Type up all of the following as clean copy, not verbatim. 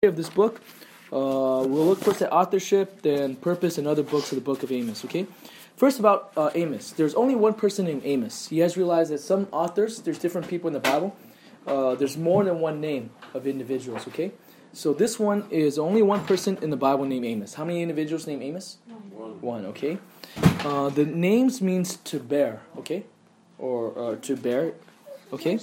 Of this book. We'll look first at authorship, then purpose, and other books of the book of Amos. Okay. First about Amos. There's only one person named Amos. You guys realize that some authors, there's different people in the Bible. There's more than one name of individuals. Okay. So this one is only one person in the Bible named Amos. How many individuals named Amos? One. Okay. The names means to bear. Okay. Or to bear. Okay.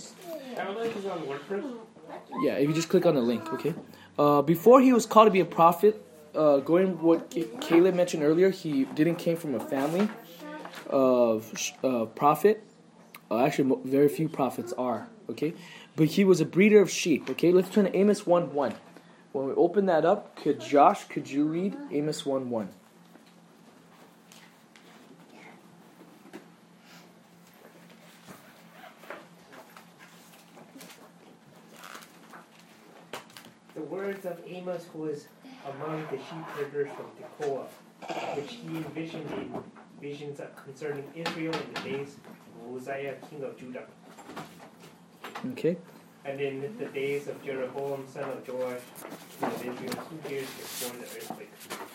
Yeah. If you just click on the link. Okay. Before he was called to be a prophet, going what Caleb mentioned earlier, he didn't came from a family of prophet. Actually, very few prophets are, okay? But he was a breeder of sheep, okay? Let's turn to Amos 1:1. When we open that up, could you read Amos 1:1? The words of Amos, who was among the sheep herders from Tekoa, which he envisioned in visions concerning Israel in the days of Uzziah, king of Judah. Okay. And in the days of Jeroboam, son of Joash, king of Israel, 2 years before the earthquake.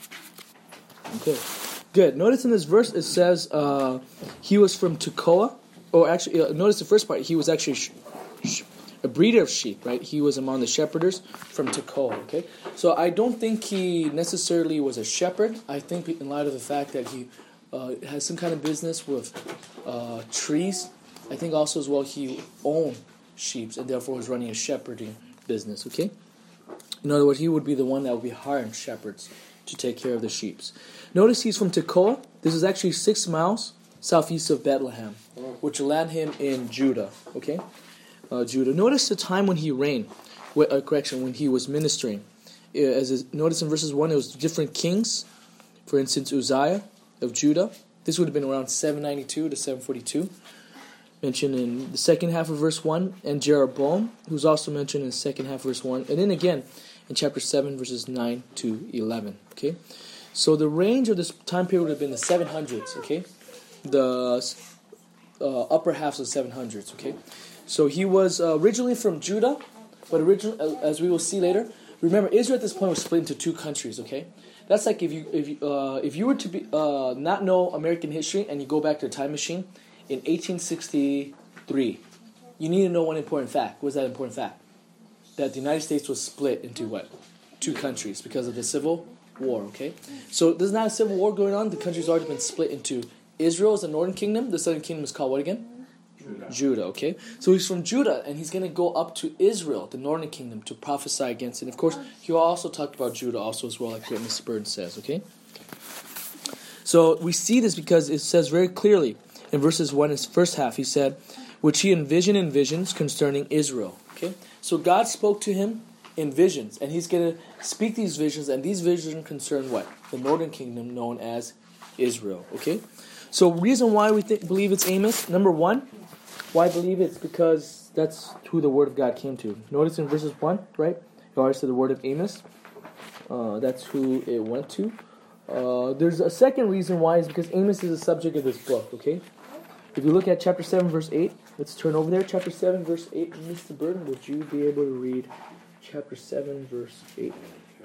Okay. Good. Notice in this verse it says he was from Tekoa. Or actually, notice the first part. He was actually a breeder of sheep, right? He was among the shepherders from Tekoa, okay? So I don't think he necessarily was a shepherd. I think in light of the fact that he has some kind of business with trees, I think also as well he owned sheep and therefore was running a shepherding business, okay? In other words, he would be the one that would be hiring shepherds to take care of the sheep. Notice he's from Tekoa. This is actually 6 miles southeast of Bethlehem, which will land him in Judah, okay? Judah. Notice the time when he reigned. When he was ministering. Notice in verses 1, it was different kings. For instance, Uzziah of Judah. This would have been around 792 to 742. Mentioned in the second half of verse 1. And Jeroboam, who's also mentioned in the second half of verse 1. And then again in chapter 7, verses 9 to 11. Okay? So the range of this time period would have been the 700s. Okay? The upper halves of the 700s. Okay? So he was originally from Judah, but originally, as we will see later, remember Israel at this point was split into 2 countries. Okay, that's like if you were to be not know American history and you go back to a time machine in 1863, you need to know one important fact. What's that important fact? That the United States was split into what? 2 countries because of the Civil War. Okay, so there's not a civil war going on. The country's already been split into Israel is the northern kingdom. The southern kingdom is called what again? Judah, okay? So he's from Judah, and he's going to go up to Israel, the northern kingdom, to prophesy against it. And of course, he also talked about Judah also as well, like what Ms. Bird says, okay? So we see this because it says very clearly in verses 1, his first half, he said, which he envisioned in visions concerning Israel, okay? So God spoke to him in visions, and he's going to speak these visions, and these visions concern what? The northern kingdom known as Israel, okay? So reason why we believe it's Amos, number 1, why I believe it's because that's who the word of God came to. Notice in verses 1, right? He already said the word of Amos. That's who it went to. There's a second reason why is because Amos is the subject of this book, okay? If you look at chapter 7, verse 8, let's turn over there. Chapter 7, verse 8. Mr. Burton, would you be able to read chapter 7, verse 8?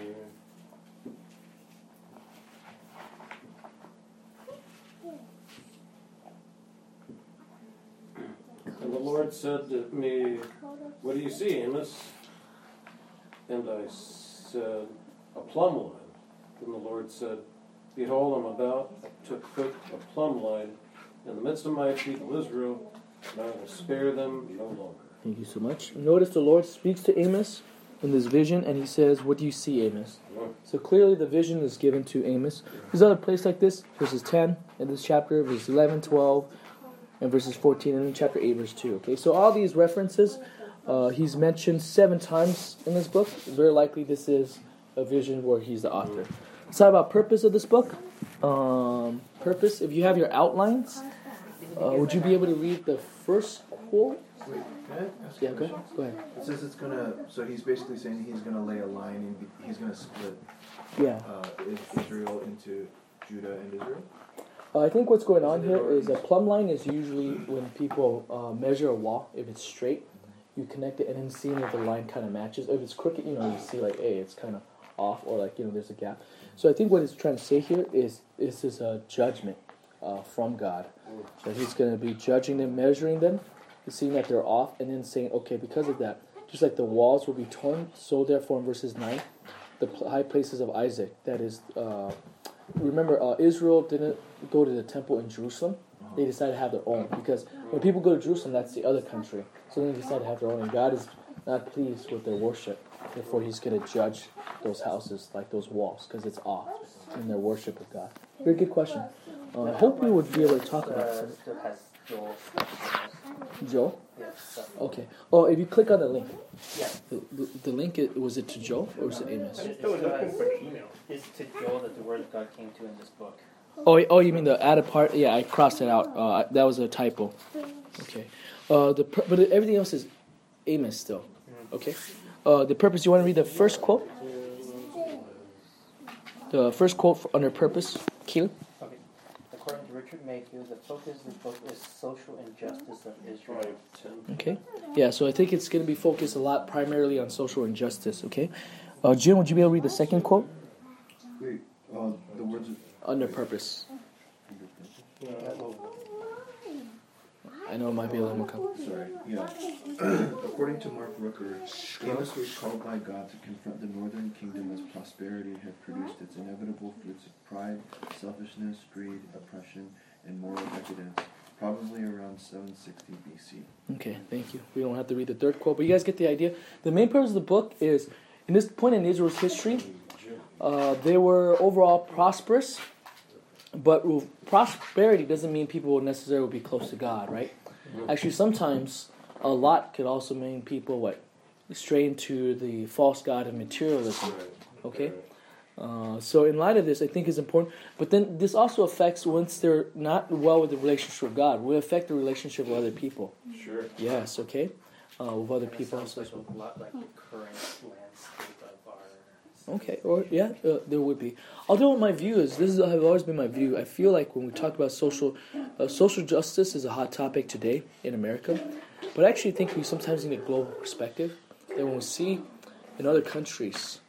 And the Lord said to me, "What do you see, Amos?" And I said, "A plumb line." And the Lord said, "Behold, I'm about to put a plumb line in the midst of my people Israel, and I will spare them no longer." Thank you so much. Notice the Lord speaks to Amos in this vision, and he says, "What do you see, Amos?" So clearly the vision is given to Amos. There's other place like this, verses 10 in this chapter, verses 11, 12, and verses 14, and in chapter 8, verse 2. Okay, so all these references, he's mentioned 7 times in this book. Very likely this is a vision where he's the author. Let's talk about purpose of this book. Purpose, if you have your outlines, would you be able to read the first quote? Wait, can I ask Yeah, a question? go ahead. It says it's gonna. So he's basically saying he's gonna lay a line and he's gonna split Yeah. Israel into Judah and Israel. I think what's going on here is a plumb line is usually when people measure a wall, if it's straight, you connect it and then seeing if the line kind of matches. If it's crooked, you see like, hey, it's kind of off, or like, there's a gap. So I think what it's trying to say here is this is a judgment from God. So he's going to be judging them, measuring them, seeing that they're off, and then saying, okay, because of that, just like the walls will be torn, so therefore in verses 9, the high places of Isaac, that is, remember, Israel didn't go to the temple in Jerusalem. They decided to have their own, because when people go to Jerusalem, that's the other country. So they decided to have their own, and God is not pleased with their worship. Therefore, he's going to judge those houses, like those walls, because it's off in their worship of God. Very good question. I hope we would be able to talk about it. Still has Joel. Joel? Yes. Okay. Oh, if you click on the link. Yeah. The link, was it to Joel or was it Amos? I'm still looking for the email. It's to Joel that the word of God came to in this book. Oh, you mean the added part? Yeah, I crossed it out. That was a typo. Okay. But everything else is Amos still. Okay. The purpose, you want to read the first quote? The first quote under purpose, Keelan? Okay. According to Richard Mayfield, the focus of the book is social injustice of Israel. Okay. Yeah, so I think it's going to be focused a lot primarily on social injustice, okay? Jim, would you be able to read the second quote? Wait, the words. Under purpose. I know it might be a little more complicated. Sorry, yeah. According to Mark Rooker, Amos was called by God to confront the northern kingdom as prosperity had produced its inevitable fruits of pride, selfishness, greed, oppression, and moral decadence, probably around 760 BC. Okay, thank you. We don't have to read the third quote, but you guys get the idea. The main purpose of the book is, in this point in Israel's history, they were overall prosperous, but prosperity doesn't mean people will necessarily be close to God, right? Actually, sometimes a lot could also mean people stray into the false god of materialism. Okay, so in light of this, I think it's important. But then this also affects, once they're not well with the relationship with God, will affect the relationship with other people. Sure. Yes. Okay, with other people. Sounds like a lot like the current landscape of our. Okay, or there would be. Although my view is, has always been my view. I feel like when we talk about social justice is a hot topic today in America, but I actually think we sometimes need a global perspective. That when we see in other countries,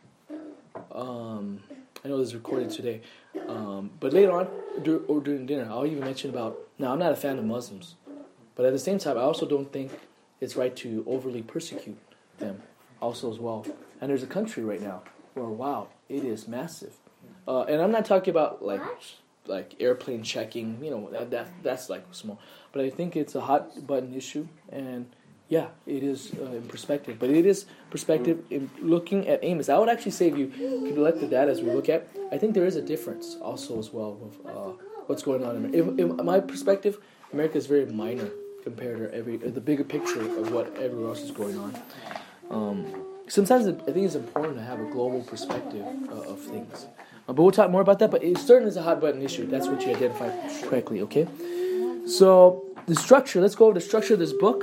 I know this is recorded today, but later on or during dinner, I'll even mention about. Now, I'm not a fan of Muslims, but at the same time, I also don't think it's right to overly persecute them, also as well. And there's a country right now where, wow, it is massive. And I'm not talking about like airplane checking, that's like small. But I think it's a hot button issue, and yeah, it is in perspective. But it is perspective in looking at Amos. I would actually say if you could let the data as we look at, I think there is a difference also as well with what's going on in America. In my perspective, America is very minor compared to the bigger picture of what everywhere else is going on. Sometimes I think it's important to have a global perspective of things. But we'll talk more about that, but it certainly is a hot button issue. That's what you identified correctly, okay? So, the structure, let's go over the structure of this book.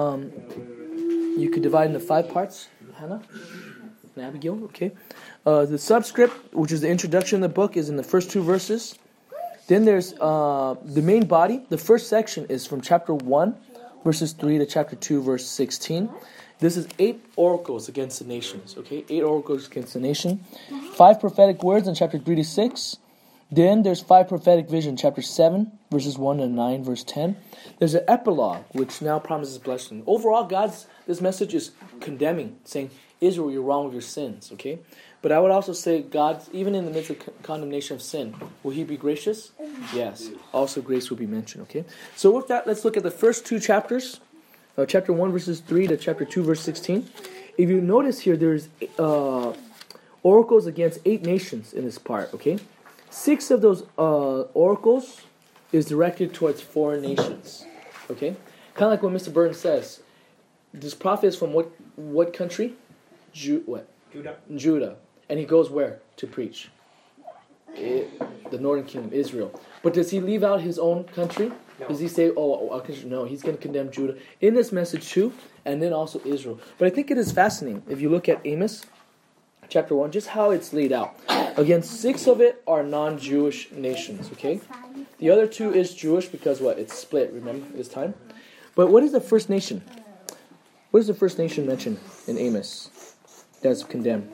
You could divide into 5 parts. Hannah and Abigail, okay? The subscript, which is the introduction of the book, is in the first 2 verses. Then there's the main body. The first section is from chapter 1, verses 3 to chapter 2, verse 16. This is 8 oracles against the nations, okay? 8 oracles against the nation. 5 prophetic words in chapter 3 to 6. Then there's 5 prophetic visions, chapter 7, verses 1 to 9, verse 10. There's an epilogue, which now promises blessing. Overall, this message is condemning, saying, Israel, you're wrong with your sins, okay? But I would also say God, even in the midst of condemnation of sin, will he be gracious? Yes. Also grace will be mentioned, okay? So with that, let's look at the first 2 chapters. Chapter 1, verses 3 to chapter 2, verse 16. If you notice here, there's oracles against 8 nations in this part, okay? 6 of those oracles is directed towards foreign nations, okay? Kind of like what Mr. Burton says. This prophet is from what country? Judah. And he goes where to preach? The northern kingdom, Israel. But does he leave out his own country? No. Does he say, no, he's going to condemn Judah in this message too, and then also Israel. But I think it is fascinating, if you look at Amos, chapter 1, just how it's laid out. Again, 6 of it are non-Jewish nations, okay? The other 2 is Jewish because what? It's split, remember, this time? But what is the first nation? What is the first nation mentioned in Amos that's condemned?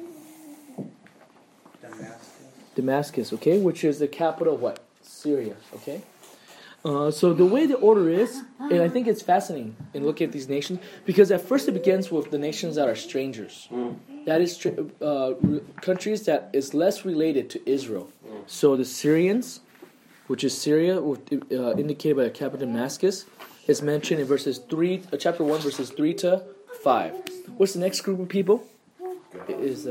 Damascus, okay, which is the capital of what? Syria, okay? So the way the order is, and I think it's fascinating in looking at these nations, because at first it begins with the nations that are strangers. That is countries that is less related to Israel. So the Syrians, which is Syria, indicated by the capital Damascus, is mentioned in chapter 1, verses 3 to 5. What's the next group of people? It is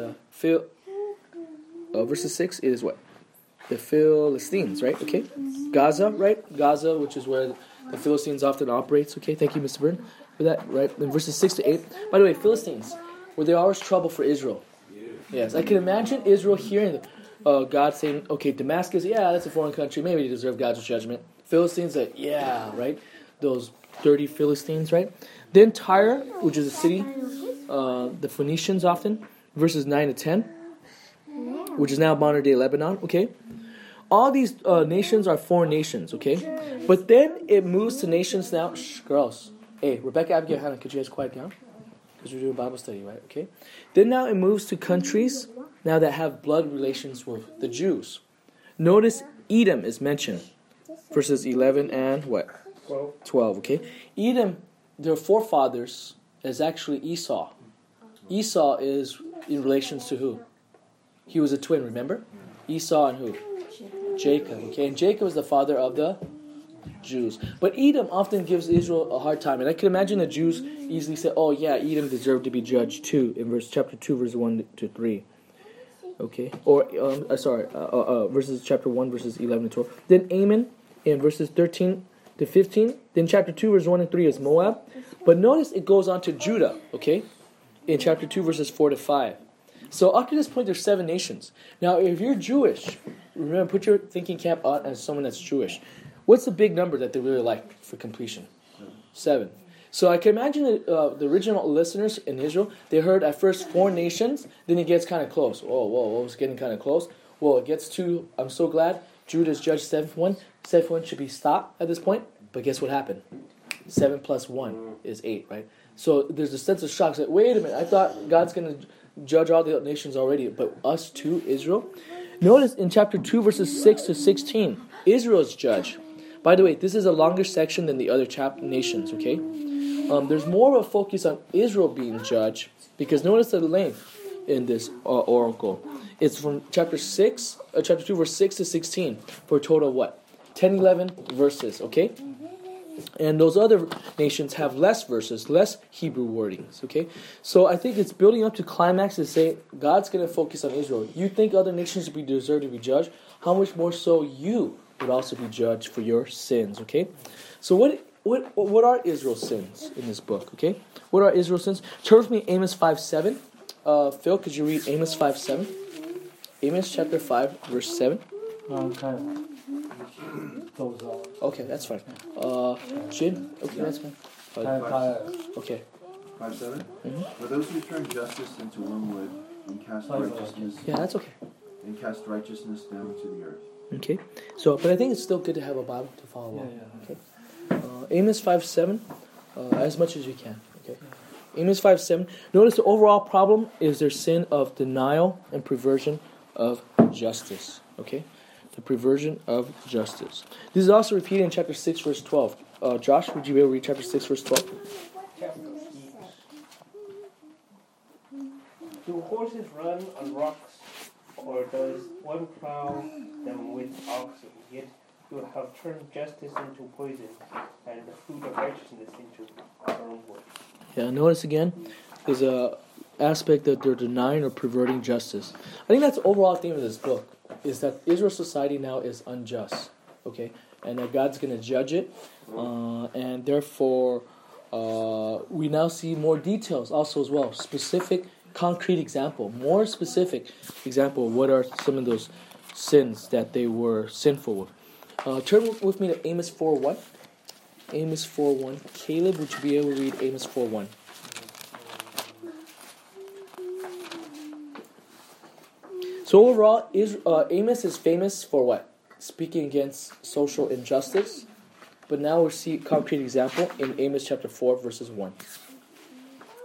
verses 6 is what? The Philistines, right? Okay. Gaza, right? Gaza, which is where the Philistines often operates. Okay, thank you, Mr. Byrne, for that, right? In verses 6 to 8. By the way, Philistines, were they always trouble for Israel? Yes. I can imagine Israel hearing God saying, okay, Damascus, yeah, that's a foreign country. Maybe they deserve God's judgment. Philistines, yeah, right? Those dirty Philistines, right? Then Tyre, which is a city, the Phoenicians often, verses 9 to 10, which is now modern-day Lebanon, okay? All these nations are foreign nations, okay? But then it moves to nations now. Shh, girls. Hey, Rebecca, Abigail, Hannah, could you guys quiet down? Because we're doing Bible study, right? Okay? Then now it moves to countries now that have blood relations with the Jews. Notice Edom is mentioned. Verses 11 and what? 12, okay? Edom, their forefathers, is actually Esau. Esau is in relations to who? He was a twin, remember? Esau and who? Jacob, okay? And Jacob is the father of the Jews. But Edom often gives Israel a hard time. And I can imagine the Jews easily say, oh yeah, Edom deserved to be judged too, in chapter 2, verses 1 to 3. Okay? Or, verses chapter 1, verses 11 to 12. Then Ammon, in verses 13 to 15. Then chapter 2, verses 1 and 3 is Moab. But notice it goes on to Judah, okay? In chapter 2, verses 4 to 5. So up to this point, there's 7 nations. Now, if you're Jewish, remember, put your thinking cap on as someone that's Jewish. What's the big number that they really like for completion? 7. So I can imagine the original listeners in Israel, they heard at first 4 nations, then it gets kind of close. Whoa, it's getting kind of close. Well, it gets to, I'm so glad, Judah's judged 7th one. 7th one should be stopped at this point. But guess what happened? 7 plus 1 is 8, right? So there's a sense of shock. It's like, wait a minute, I thought God's going to judge all the nations already, but us too, Israel? Notice in chapter 2, verses 6 to 16, Israel's judge. By the way, this is a longer section than the other nations, okay? There's more of a focus on Israel being judged, because notice the length in this oracle. It's from chapter 2, verse 6 to 16, for a total of what? 10, 11 verses, okay? And those other nations have less verses, less Hebrew wordings, okay? So I think it's building up to climax to say God's going to focus on Israel. You think other nations deserve to be judged? How much more so you would also be judged for your sins, okay? So what are Israel's sins in this book, okay? What are Israel's sins? Turn with me Amos 5:7. Phil, could you read Amos 5:7? Amos chapter 5, verse 7. Okay, that's fine. Jin? Okay, that's fine. Okay. 5:7. Mm-hmm. For those who turn justice into wormwood and cast righteousness. Yeah, that's okay. And cast righteousness down to the earth. Okay. So, but I think it's still good to have a Bible to follow along. Okay. Amos 5:7, as much as you can. Okay. Amos 5:7. Notice the overall problem is their sin of denial and perversion of justice. Okay. The perversion of justice. This is also repeated in chapter 6, verse 12. Josh, would you be able to read chapter 6, verse 12? Do horses run on rocks, or does one plow them with oxen? Yet you have turned justice into poison, and the fruit of righteousness into wormwood. Yeah, notice again, there's a aspect that they're denying or perverting justice. I think that's the overall theme of this book, is that Israel's society now is unjust, okay? And that God's going to judge it, and therefore we now see more details also as well, specific, concrete example, more specific example of what are some of those sins that they were sinful with. Turn with me to Amos 4:1. Amos 4:1. Caleb, would you be able to read Amos 4:1? So overall, Amos is famous for what? Speaking against social injustice. But now we see a concrete example in Amos chapter 4, verses 1.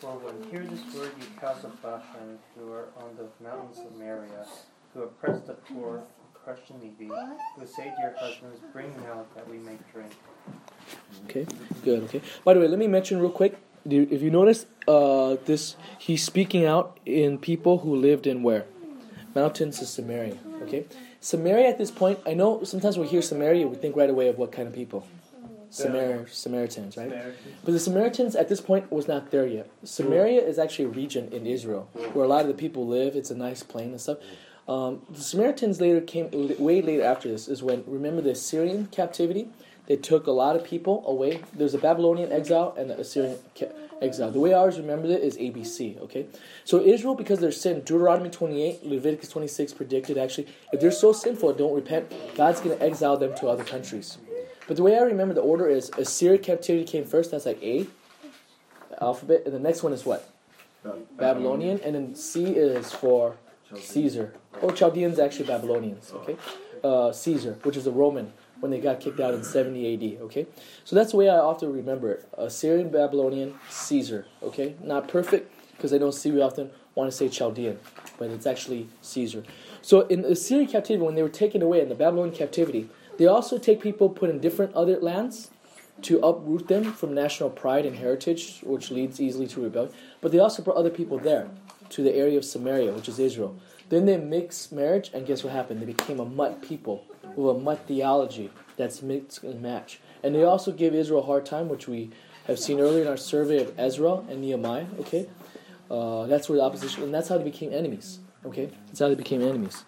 4:1. Hear this word, you cows of Bashan, who are on the mountains of Samaria, who oppress the poor, crush the needy, who say to your husbands, bring milk that we may drink. Okay, good. Okay. By the way, let me mention real quick. If you notice, he's speaking out in people who lived in where? Mountains of Samaria. Okay, Samaria at this point. I know sometimes we hear Samaria, we think right away of what kind of people? Samaritans, right? But the Samaritans at this point was not there yet. Samaria is actually a region in Israel where a lot of the people live. It's a nice plain and stuff. The Samaritans later came, way later after this, is when, remember the Assyrian captivity? They took a lot of people away. There's a Babylonian exile and the Assyrian exile. The way I always remember it is ABC, okay? So Israel, because they're sin, Deuteronomy 28, Leviticus 26 predicted actually, if they're so sinful and don't repent, God's going to exile them to other countries. But the way I remember the order is Assyrian captivity came first, that's like A, the alphabet, and the next one is what? Babylonian, and then C is for Caesar. Or Chaldeans actually Babylonians, okay? Caesar, which is a Roman, when they got kicked out in 70 AD, okay? So that's the way I often remember it. Assyrian, Babylonian, Caesar, okay? Not perfect, because I don't see we often want to say Chaldean, but it's actually Caesar. So in the Assyrian captivity, when they were taken away in the Babylonian captivity, they also take people put in different other lands to uproot them from national pride and heritage, which leads easily to rebellion. But they also brought other people there, to the area of Samaria, which is Israel. Then they mixed marriage, and guess what happened? They became a mutt people with a mutt theology that's mixed and match. And they also give Israel a hard time, which we have seen earlier in our survey of Ezra and Nehemiah, okay? That's where the opposition, and that's how they became enemies, okay? That's how they became enemies.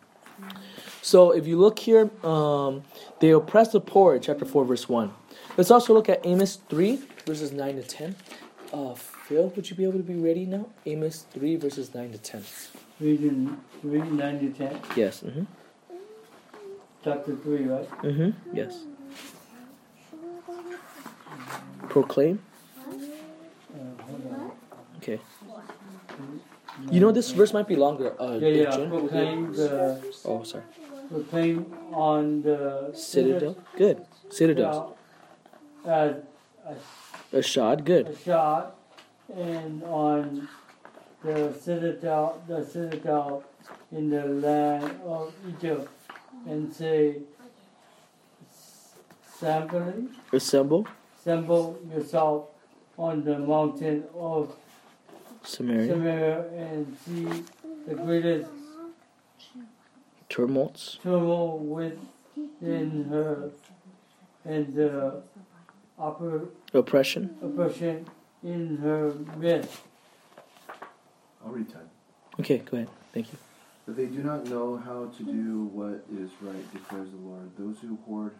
So if you look here, they oppress the poor, chapter 4, verse 1. Let's also look at Amos 3, verses 9 to 10. Phil, would you be able to be ready now? Amos 3, verses 9 to 10. Reading 3, 9 to 10. Yes. Mm-hmm. Chapter 3, right? Mm-hmm. Yes. Proclaim. Hold on. Okay. You know this verse might be longer. Jen? Proclaim Oh, sorry. proclaim on the Citadel. Good. Citadels. As A shod. Good. a shot, and on the citadel in the land of Egypt, and say, assemble yourself on the mountain of Samaria. and see the greatest Tumults. turmoil within her, and the Oppression. oppression in her midst. I'll read 10. Okay, go ahead. Thank you. But they do not know how to do what is right, declares the Lord. Those who hoard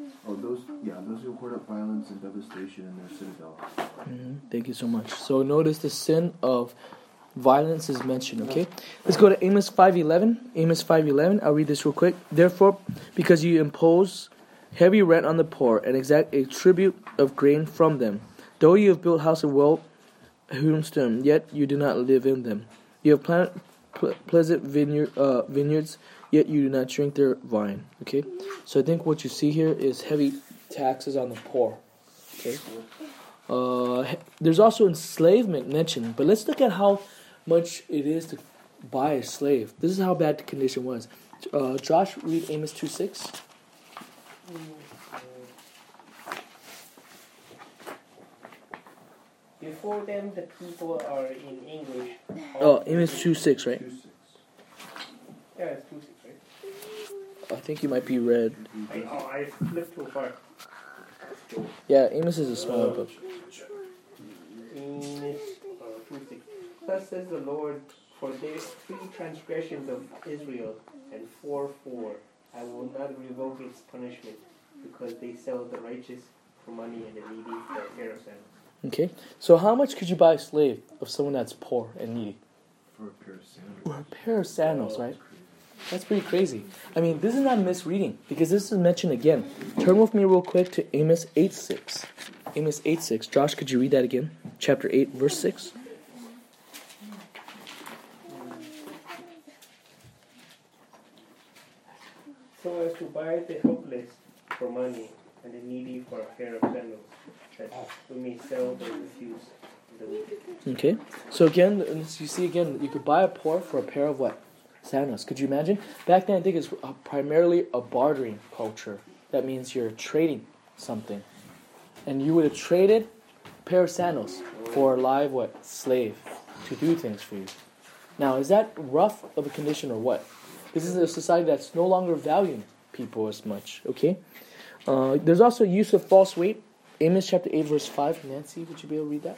up violence and devastation in their citadel. Mm-hmm. Thank you so much. So notice the sin of violence is mentioned, okay? Let's go to Amos 5:11. Amos 5:11. I'll read this real quick. Therefore, because you impose heavy rent on the poor and exact a tribute of grain from them, though you have built house of well hewn, yet you do not live in them. You have planted pleasant vineyards, yet you do not drink their wine. Okay, so I think what you see here is heavy taxes on the poor. Okay, there's also enslavement mentioned, but let's look at how much it is to buy a slave. This is how bad the condition was. Josh, read Amos 2:6. Before them, the people are in English. Amos 2:6, right? 2:6. Yeah, it's 2:6, right? I think you might be read. I flipped too far. Yeah, Amos is a small book. Amos 2:6. Thus says the Lord, for their 3 transgressions of Israel and 4, I will not revoke its punishment, because they sell the righteous for money and the needy for a pair of sandals. Okay, so how much could you buy a slave of someone that's poor and needy? For a pair of sandals. For a pair of sandals, right? That's pretty crazy. I mean, this is not misreading, because this is mentioned again. Turn with me real quick to Amos 8:6. Amos 8:6. Josh, could you read that again? Chapter 8, verse 6. So as to buy the helpless for money and the needy for a pair of sandals, that we may sell the refused. Okay, so again, you see again, you could buy a poor for a pair of what? Sandals. Could you imagine? Back then, I think it's primarily a bartering culture. That means you're trading something. And you would have traded a pair of sandals for a live what? Slave to do things for you. Now, is that rough of a condition or what? This is a society that's no longer valuing people as much, okay? There's also use of false weight. Amos chapter 8, verse 5. Nancy, would you be able to read that?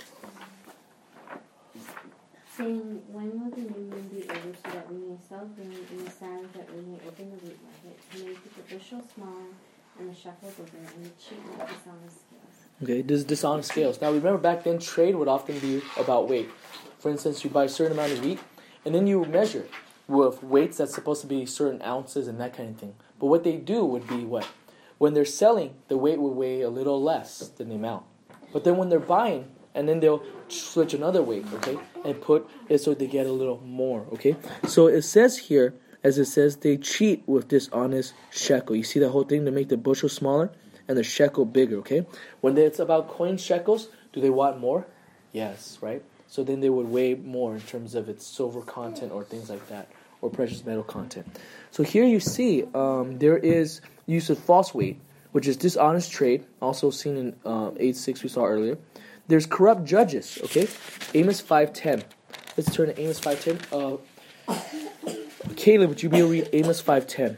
Saying, when will the new moon be over so that we may sell grain in the Sabbath, that we may open the wheat market, to make the bushel smaller and the shekel bigger, and the cheap with dishonest scales. Okay, dishonest scales. Now remember, back then trade would often be about weight. For instance, you buy a certain amount of wheat, and then you measure it with weights that's supposed to be certain ounces and that kind of thing. But what they do would be what? When they're selling, the weight would weigh a little less than the amount. But then when they're buying, and then they'll switch another weight, okay, and put it so they get a little more, okay. So it says here, as it says, they cheat with dishonest shekel. You see that whole thing to make the bushel smaller and the shekel bigger, okay. When it's about coin shekels, do they want more? Yes, right. So then they would weigh more in terms of its silver content or things like that, or precious metal content. So here you see there is use of false weight, which is dishonest trade, also seen in 8:6 we saw earlier. There's corrupt judges, okay? Amos 5:10. Let's turn to Amos 5:10. Caleb, would you be able to read Amos 5:10?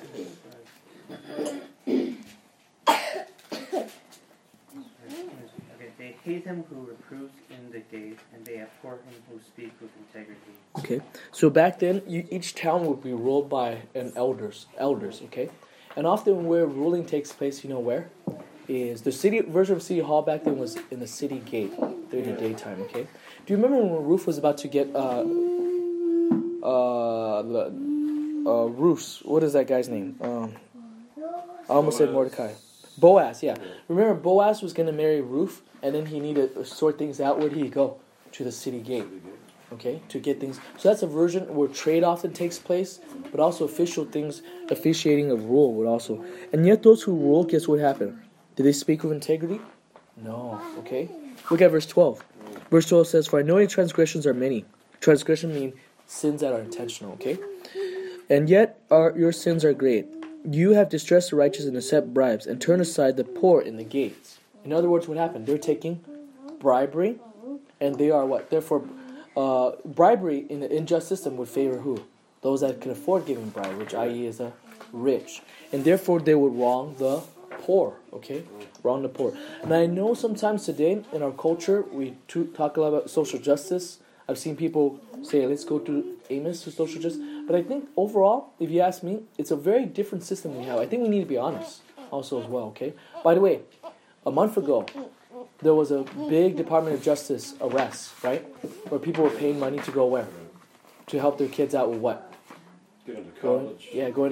Okay, they hate him who reproves in the gate, and they abhor him who speaks with integrity. Okay, so back then, each town would be ruled by an elders, okay? And often where ruling takes place, you know where? Is the city version of City Hall back then was in the city gate during the daytime, okay? Do you remember when Ruth was about to get Ruth's, what is that guy's name? I almost said Mordecai. Boaz, yeah. Remember Boaz was going to marry Ruth, and then he needed to sort things out. Where did he go? To the city gate, okay, to get things. So that's a version where trade often takes place, but also official things, officiating of rule would also. And yet those who rule, guess what happened? Did they speak with integrity? No. Okay? Look at verse 12. Verse 12 says, for I know your transgressions are many. Transgression means sins that are intentional, okay? And yet your sins are great. You have distressed the righteous and accept bribes, and turn aside the poor in the gates. In other words, what happened? They're taking bribery, and they are what? Therefore, bribery in the unjust system would favor who? Those that can afford giving bribe, which i.e. is the rich. And therefore, they would wrong the poor, okay? Wrong the poor. And I know sometimes today in our culture, we talk a lot about social justice. I've seen people say, let's go to Amos to social justice. But I think overall, if you ask me, it's a very different system we have. I think we need to be honest also as well, okay? By the way, a month ago, there was a big Department of Justice arrest, right? Where people were paying money to go where? To help their kids out with what? Going to college.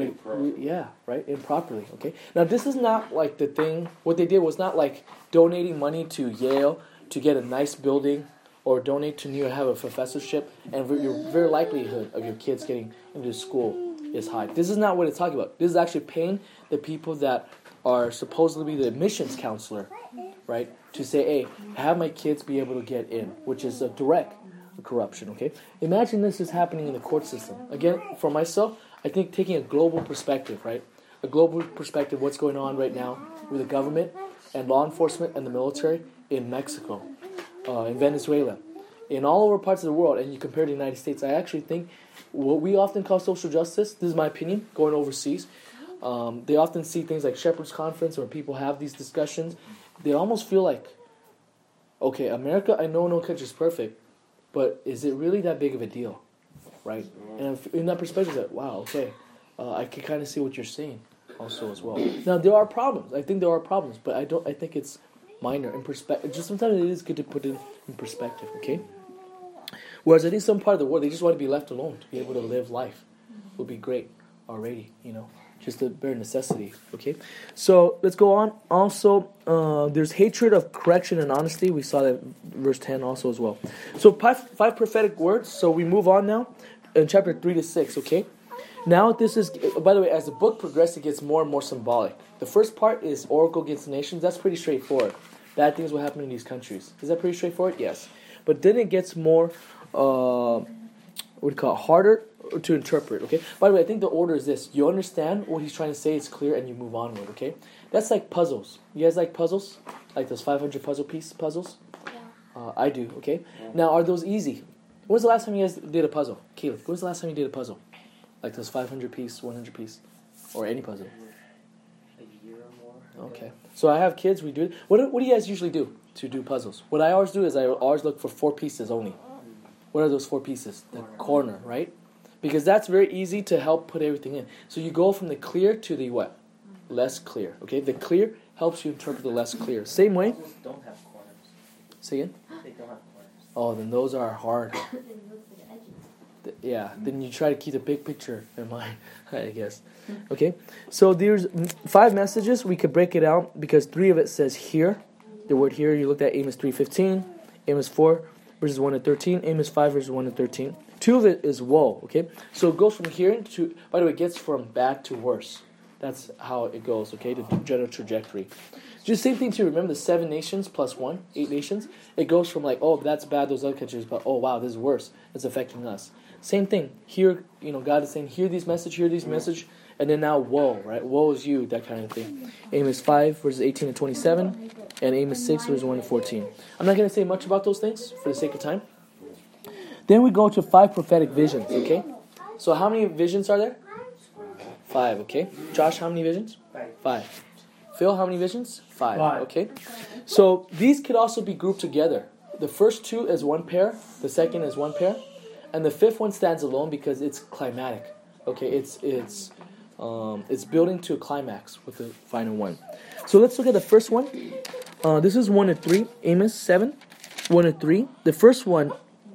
Improperly, okay? Now, this is not like the thing, what they did was not like donating money to Yale to get a nice building or donate to New York, have a professorship, and your very likelihood of your kids getting into school is high. This is not what it's talking about. This is actually paying the people that are supposedly the admissions counselor, right? To say, hey, have my kids be able to get in, which is a direct corruption, okay? Imagine this is happening in the court system. Again, for myself, I think taking a global perspective, right? A global perspective, what's going on right now with the government and law enforcement and the military in Mexico, in Venezuela, in all over parts of the world, and you compare to the United States, I actually think what we often call social justice, this is my opinion, going overseas, they often see things like Shepherd's Conference where people have these discussions. They almost feel like, okay, America, I know no country is perfect, but is it really that big of a deal, right? And in that perspective, it's like, wow, okay, I can kind of see what you're saying also as well. Now, there are problems. I think there are problems, but I think it's minor in perspective. Just sometimes it is good to put it in perspective, okay? Whereas I think some part of the world, they just want to be left alone, to be able to live life. Would be great already, just a bare necessity, okay? So let's go on. Also, there's hatred of correction and honesty. We saw that in verse 10 also as well. So five prophetic words. So we move on now in chapter 3 to 6, okay? Now this is, by the way, as the book progresses, it gets more and more symbolic. The first part is oracle against the nations. That's pretty straightforward. Bad things will happen in these countries. Is that pretty straightforward? Yes. But then it gets more, what do you call it, harder to interpret, okay? By the way, I think the order is this. You understand what he's trying to say, it's clear, and you move onward, okay? That's like puzzles. You guys like puzzles? Like those 500 puzzles? I do, okay? Now, are those easy? When was the last time you guys did a puzzle? Caleb, when was the last time you did a puzzle? Like those 500 piece, 100 piece? Or any puzzle? A year or more. Okay. So I have kids, we do it. What do you guys usually do to do puzzles? What I always do is I always look for 4 pieces only. What are those 4 pieces? The corner, right? Because that's very easy to help put everything in. So you go from the clear to the what? Less clear. Okay? The clear helps you interpret the less clear. Same way. Puzzles don't have corners. Say again? They don't have corners. Oh, then those are hard. Yeah, then you try to keep the big picture in mind, I guess. Okay? So there's 5 messages. We could break it out because 3 of it says here. The word here, you looked at Amos 3:15, Amos 4, verses 1 to 13, Amos 5, verses 1 to 13. 2 of it is woe, okay? So it goes from here to, by the way, it gets from bad to worse. That's how it goes, okay? The general trajectory. Just same thing too. Remember the 7 nations plus 1, 8 nations? It goes from like, oh, that's bad, those other countries, but oh, wow, this is worse. It's affecting us. Same thing. Here, God is saying, hear this message, and then now woe, right? Woe is you, that kind of thing. Amos 5, verses 18 to 27, and Amos 6, verses 1 to 14. I'm not going to say much about those things for the sake of time. Then we go to 5 prophetic visions, okay? So how many visions are there? 5, okay? Josh, how many visions? 5. Phil, how many visions? 5, okay? So these could also be grouped together. The first 2 is one pair, the second is one pair, and the 5th one stands alone because it's climatic. Okay, it's building to a climax with the final one. So let's look at the first one. This is 1 to 3, Amos 7, 1 to 3. The first one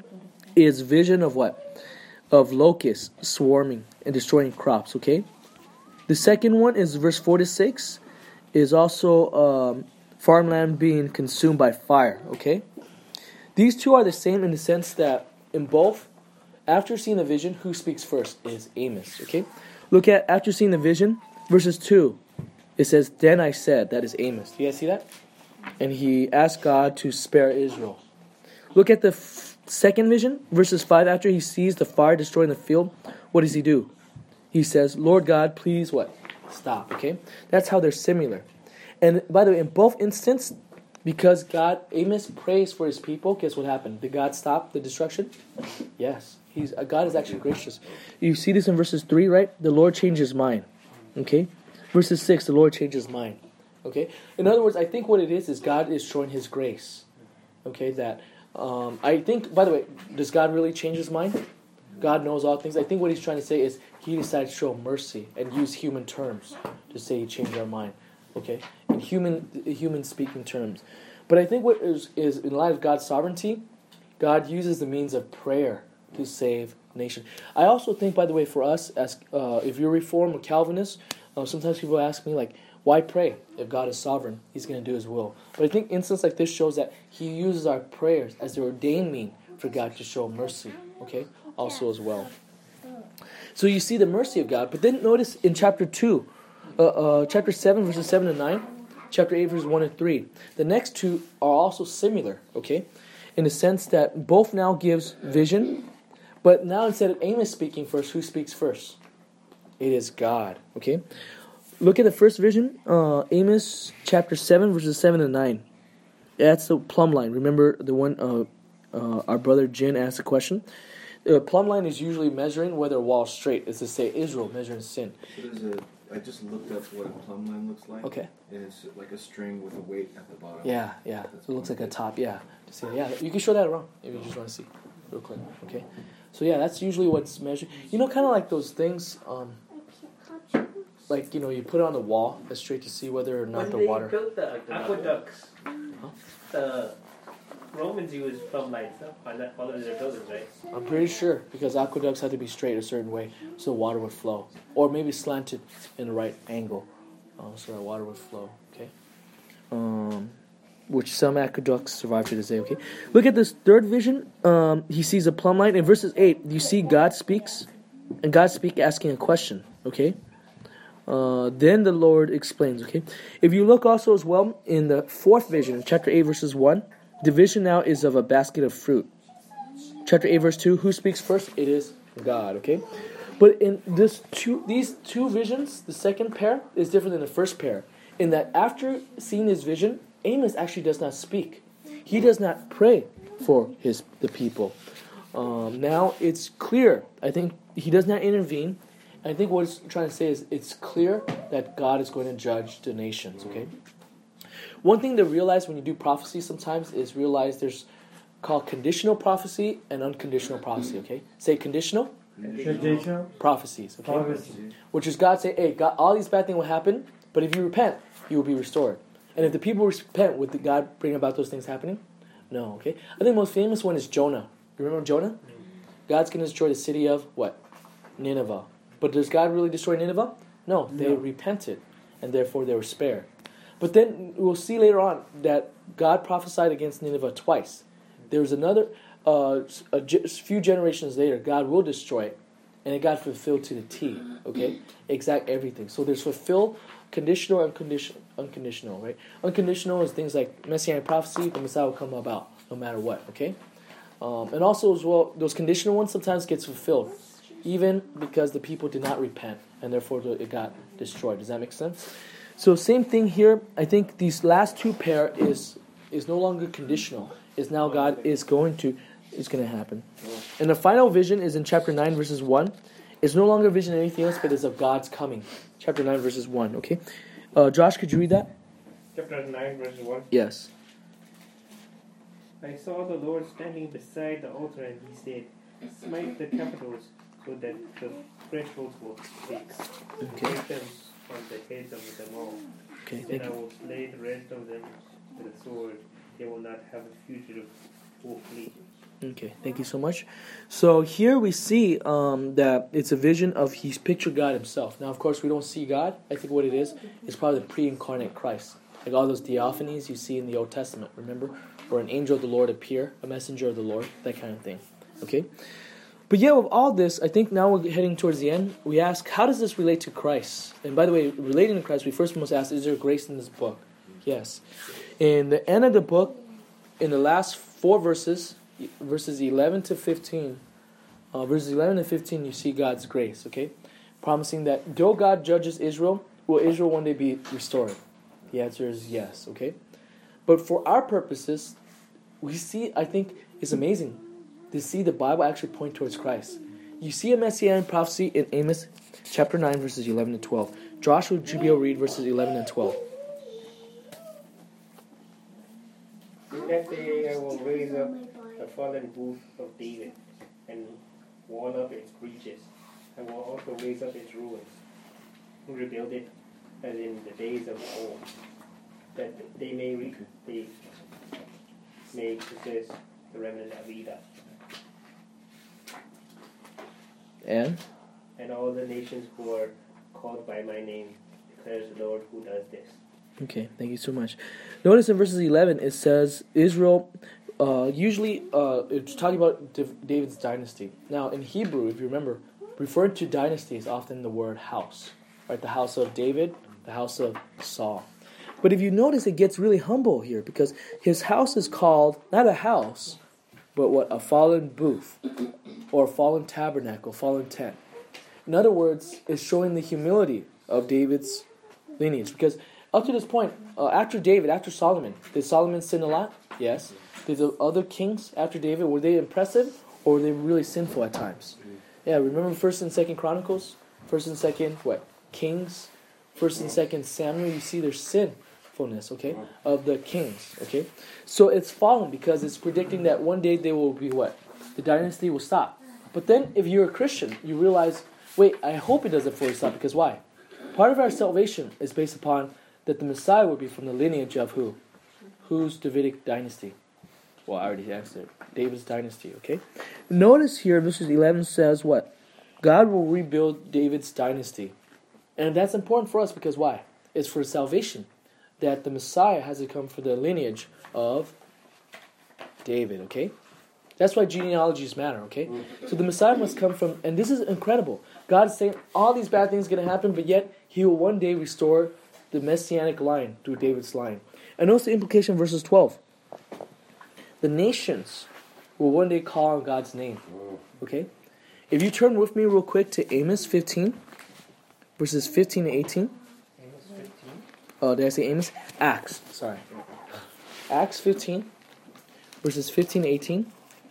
is vision of what? Of locusts swarming and destroying crops, okay? The second one is verse 4 to 6, is also farmland being consumed by fire, okay? These 2 are the same in the sense that in both, after seeing the vision, who speaks first is Amos, okay? Look at, after seeing the vision, verses 2, it says, then I said, that is Amos. Do you guys see that? And he asked God to spare Israel. Look at the second vision, verses 5, after he sees the fire destroying the field, what does he do? He says, Lord God, please what? Stop, okay? That's how they're similar. And by the way, in both instances, because Amos prays for his people, guess what happened? Did God stop the destruction? Yes. God is actually gracious. You see this in verses 3, right? The Lord changed his mind, okay? Verses 6, the Lord changed his mind, okay? In other words, I think what it is God is showing his grace, okay? That, I think, by the way, does God really change his mind? God knows all things. I think what he's trying to say is he decided to show mercy and use human terms to say he changed our mind. Okay? In human speaking terms. But I think what is in light of God's sovereignty, God uses the means of prayer to save nation. I also think, by the way, for us, as if you're Reformed or Calvinist, sometimes people ask me, like, why pray? If God is sovereign, he's going to do his will. But I think instance like this shows that he uses our prayers as the ordained mean for God to show mercy. Okay? Also as well. So you see the mercy of God. But then notice in chapter 2, chapter 7, verses 7 to 9, chapter 8, verses 1 and 3. The next 2 are also similar, okay? In the sense that both now gives vision, but now instead of Amos speaking first, who speaks first? It is God, okay? Look at the first vision, Amos chapter 7, verses 7 to 9. That's the plumb line. Remember the one our brother Jin asked the question? The plumb line is usually measuring whether a wall is straight. It's to say Israel measuring sin. So I just looked up what a plumb line looks like. Okay. And it's like a string with a weight at the bottom. Yeah. It looks like a top, yeah. You can show that around if you just want to see real quick. Okay. So yeah, that's usually what's measured. You know, kind of like those things, like, you put it on the wall that's straight to see whether or not the water. When they built the aqueducts, the Romans used plumb lines on all of their buildings, right? I'm pretty sure, because aqueducts had to be straight a certain way so the water would flow. Or maybe slanted in the right angle so that water would flow, okay? Which some aqueducts survive to this day, okay? Look at this third vision. He sees a plumb line. In verses 8, you see God speaks, and God speaks asking a question, okay? Then the Lord explains, okay? If you look also as well in the fourth vision, chapter 8, verses 1, The vision now is of a basket of fruit. Chapter 8, verse 2, who speaks first? It is God, okay? But in these two visions, the second pair is different than the first pair, in that after seeing his vision, Amos actually does not speak. He does not pray for the people. Now it's clear. I think he does not intervene. I think what he's trying to say is it's clear that God is going to judge the nations, okay? One thing to realize when you do prophecy sometimes is realize there's called conditional prophecy and unconditional prophecy, okay? Say conditional. Conditional Prophecies, okay? prophecy. Which is God say, hey, God, all these bad things will happen, but if you repent, you will be restored. And if the people repent, would God bring about those things happening? No, okay? I think the most famous one is Jonah. You remember Jonah? God's going to destroy the city of what? Nineveh. But does God really destroy Nineveh? No, they repented, and therefore they were spared. But then we'll see later on that God prophesied against Nineveh twice. There was another, a few generations later, God will destroy it, and it got fulfilled to the T, okay? Exact everything. So there's fulfill, conditional, and unconditional, right? Unconditional is things like Messianic prophecy, the Messiah will come about no matter what, okay? And also as well, those conditional ones sometimes gets fulfilled, even because the people did not repent, and therefore it got destroyed. Does that make sense? So same thing here. I think these last two pair is no longer conditional. Is now God is going to happen. And the final vision is in chapter 9, verses 1. It's no longer a vision of anything else, but it's of God's coming. Chapter 9, verses 1, okay? Josh, could you read that? Chapter 9, verse 1. Yes. I saw the Lord standing beside the altar, and he said, smite the capitals so that the thresholds will shake. Okay. Break them on the heads of them all. Okay, Then thank I you. will slay the rest of them with a sword. They will not have a fugitive who flee. Okay, thank you so much. So here we see that it's a vision of he's pictured God himself. Now, of course, we don't see God. I think what it is probably the pre-incarnate Christ. Like all those theophanies you see in the Old Testament, remember? Or an angel of the Lord appear, a messenger of the Lord, that kind of thing. Okay? But yeah, with all this, I think now we're heading towards the end. We ask, how does this relate to Christ? And by the way, relating to Christ, we first must ask, is there grace in this book? Yes. In the end of the book, in the last 4 verses, verses 11 to 15, you see God's grace, okay? Promising that though God judges Israel, will Israel one day be restored? The answer is yes, okay? But for our purposes, we see, I think, it's amazing to see the Bible actually point towards Christ. You see a messianic prophecy in Amos chapter 9, verses 11 to 12. Joshua, would you be able to read verses 11 and 12? In that day I will raise up the fallen booth of David and wall up its breaches. I will also raise up its ruins and rebuild it as in the days of old, that they may possess the remnant of Edom. And all the nations who are called by my name, declares the Lord who does this. Okay, thank you so much. Notice in verses 11 it says Israel, usually it's talking about David's dynasty. Now in Hebrew, if you remember, referring to dynasty is often the word house. Right, the house of David, the house of Saul. But if you notice, it gets really humble here because his house is called not a house, but what? A fallen booth, or a fallen tabernacle, fallen tent. In other words, it's showing the humility of David's lineage. Because up to this point, after David, after Solomon, did Solomon sin a lot? Yes. Did the other kings after David, were they impressive or were they really sinful at times? Yeah, remember 1st and 2nd Chronicles? 1st and 2nd, what? Kings? 1st and 2nd Samuel, you see their sinfulness, okay? Of the kings, okay? So it's fallen because it's predicting that one day they will be what? The dynasty will stop. But then if you're a Christian, you realize, wait, I hope it doesn't fully stop because why? Part of our salvation is based upon that the Messiah will be from the lineage of who? Whose Davidic dynasty? Well, I already answered. David's dynasty, okay? Notice here, verses 11 says what? God will rebuild David's dynasty. And that's important for us because why? It's for salvation. That the Messiah has to come for the lineage of David, okay? That's why genealogies matter, okay? So the Messiah must come from, and this is incredible. God is saying all these bad things are going to happen, but yet He will one day restore the messianic line through David's line. And notice the implication of verses 12. the nations will one day call on God's name. Okay? If you turn with me real quick to Amos 15, verses 15 to 18. Amos 15. Oh, did I say Amos? Acts, sorry. Acts 15, verses 15 to 18.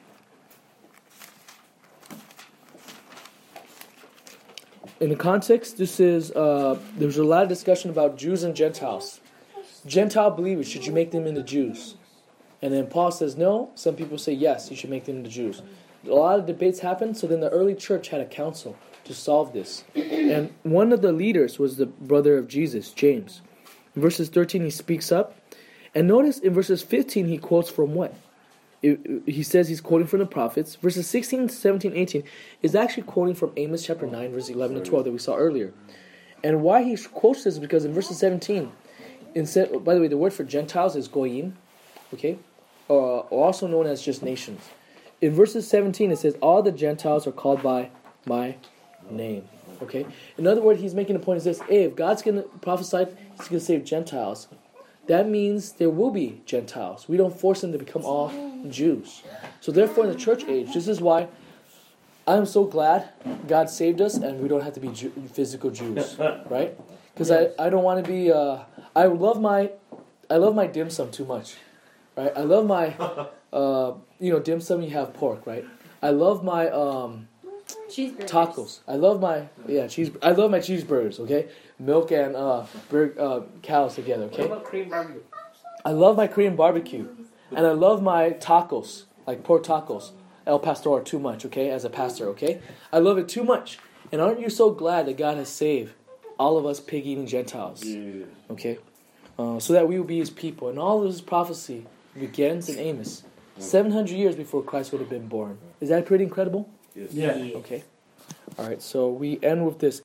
In the context, this is, there's a lot of discussion about Jews and Gentiles. Gentile believers, should you make them into Jews? And then Paul says no. Some people say yes, you should make them into Jews. A lot of debates happened, so then the early church had a council to solve this. And one of the leaders was the brother of Jesus, James. In verses 13, he speaks up. And notice in verses 15, he quotes from what? He says he's quoting from the prophets. Verses 16, 17, 18 is actually quoting from Amos chapter 9, verses 11 to 12 that we saw earlier. And why he quotes this is because in verses 17, by the way, the word for Gentiles is goyim, okay? Or also known as just nations. In verses 17, it says, all the Gentiles are called by my name. Okay? In other words, he's making a point is this, hey, if God's going to prophesy, he's going to save Gentiles. That means there will be Gentiles. We don't force them to become all Jews. So therefore, in the church age, this is why I'm so glad God saved us and we don't have to be physical Jews. Right? Because I don't want to be... I love my dim sum too much. Right? I love my... dim sum, you have pork, right? I love my... Cheeseburgers. Tacos. I love my cheeseburgers. Okay, milk and cows together. Okay. What about Korean barbecue? I love my Korean barbecue, and I love my tacos, like pork tacos, El Pastor, too much. Okay, as a pastor. Okay, I love it too much. And aren't you so glad that God has saved all of us pig-eating Gentiles? Yeah. Okay, so that we will be His people. And all of this prophecy begins in Amos, 700 years before Christ would have been born. Is that pretty incredible? Yes. Yeah. Okay. All right, so we end with this.